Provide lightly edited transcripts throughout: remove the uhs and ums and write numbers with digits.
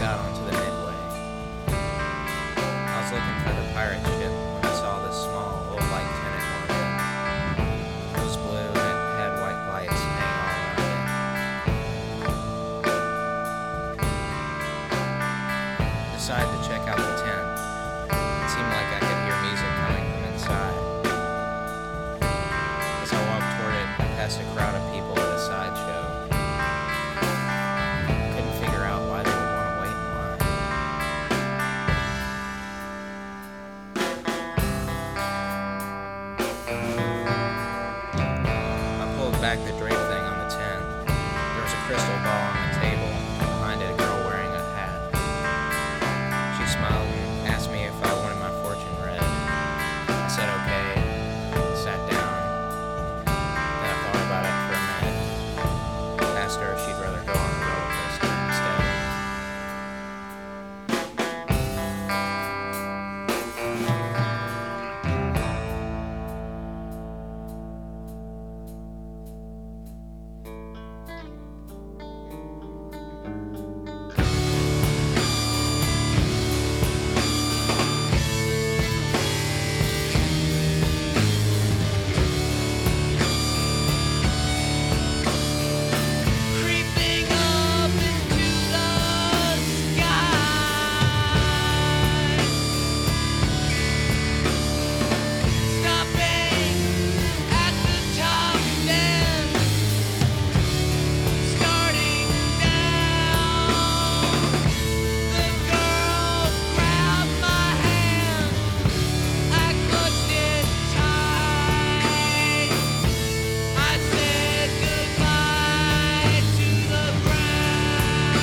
out onto the midway. I was looking for the pirate ship when I saw this small, old white tenant market. It was blue and it had white lights hanging all around it. Decided to check out the tent. It seemed like I could hear music coming from inside. As I walked toward it, I passed a crowd of people at a sideshow. Couldn't figure out why they would want to wait in line. I pulled back the drape thing on the tent. There was a crystal ball on the table, and behind it a girl wearing a hat. She smiled and asked me if I wanted my fortune read. I said okay, sat down. Then I thought about it for a minute. Asked her if she'd rather go on the roller coaster instead. Creeping up into the sky, stopping at the top, then starting down. The girl grabbed my hand, I clutched it tight. I said goodbye to the ground.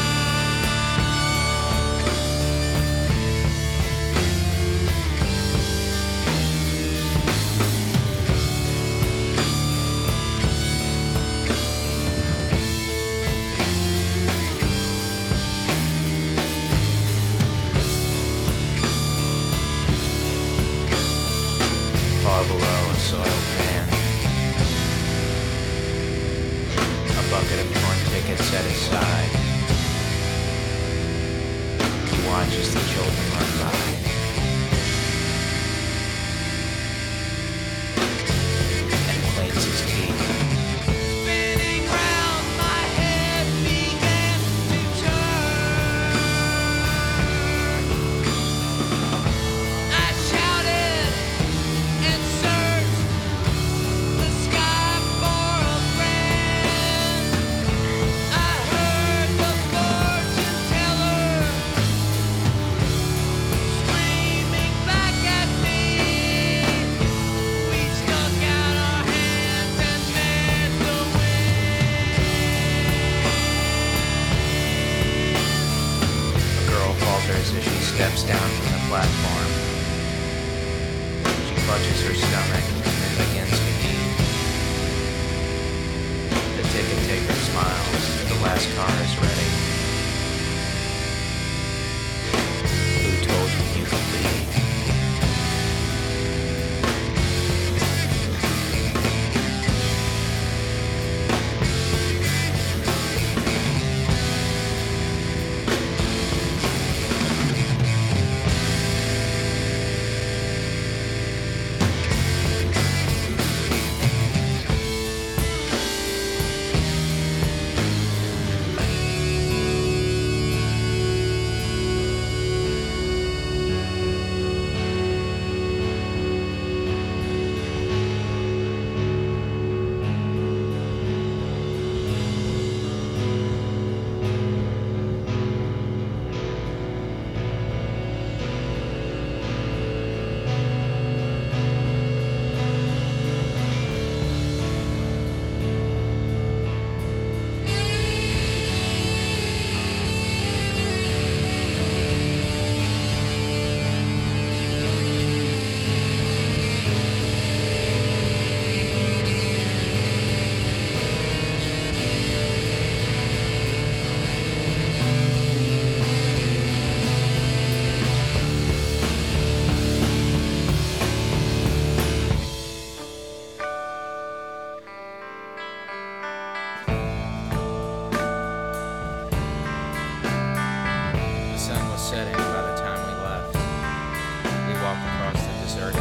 Far below, a soiled pan. A bucket of torn tickets set aside. He watches the children run by. And cleans his teeth. Spinning round, my head began to turn. I shouted and searched the sky for a friend. I heard the fortune teller screaming back at me. We stuck out our hands and met the A girl falters as she steps down from the platform. She clutches her stomach and then begins to eat. The ticket taker smiles. The last car is ready. Who told you you could leave? circuit.